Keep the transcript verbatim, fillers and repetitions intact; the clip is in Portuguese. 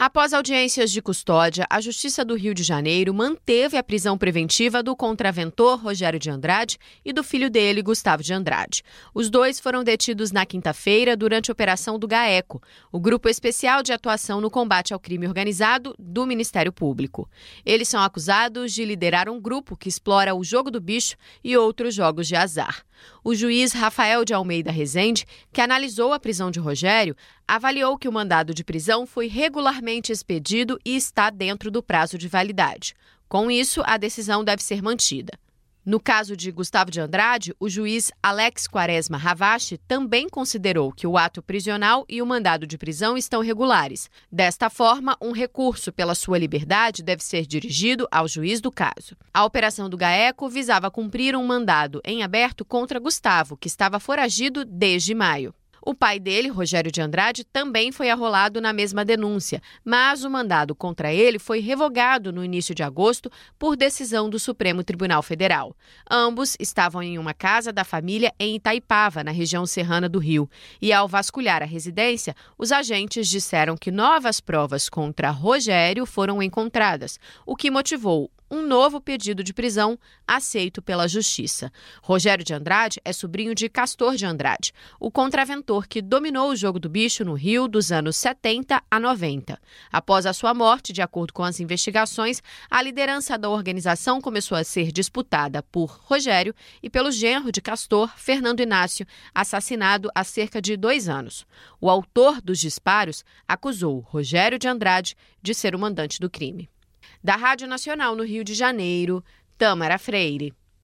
Após audiências de custódia, a Justiça do Rio de Janeiro manteve a prisão preventiva do contraventor Rogério de Andrade e do filho dele, Gustavo de Andrade. Os dois foram detidos na quinta-feira durante a Operação do GAECO, o Grupo Especial de Atuação no Combate ao Crime Organizado do Ministério Público. Eles são acusados de liderar um grupo que explora o jogo do bicho e outros jogos de azar. O juiz Rafael de Almeida Rezende, que analisou a prisão de Rogério, avaliou que o mandado de prisão foi regularmente expedido e está dentro do prazo de validade. Com isso, a decisão deve ser mantida. No caso de Gustavo de Andrade, o juiz Alex Quaresma Ravache também considerou que o ato prisional e o mandado de prisão estão regulares. Desta forma, um recurso pela sua liberdade deve ser dirigido ao juiz do caso. A operação do GAECO visava cumprir um mandado em aberto contra Gustavo, que estava foragido desde maio. O pai dele, Rogério de Andrade, também foi arrolado na mesma denúncia, mas o mandado contra ele foi revogado no início de agosto por decisão do Supremo Tribunal Federal. Ambos estavam em uma casa da família em Itaipava, na região serrana do Rio, e ao vasculhar a residência, os agentes disseram que novas provas contra Rogério foram encontradas, o que motivou um novo pedido de prisão aceito pela Justiça. Rogério de Andrade é sobrinho de Castor de Andrade, o contraventor que dominou o jogo do bicho no Rio dos anos setenta a noventa. Após a sua morte, de acordo com as investigações, a liderança da organização começou a ser disputada por Rogério e pelo genro de Castor, Fernando Inácio, assassinado há cerca de dois anos. O autor dos disparos acusou Rogério de Andrade de ser o mandante do crime. Da Rádio Nacional no Rio de Janeiro, Tâmara Freire.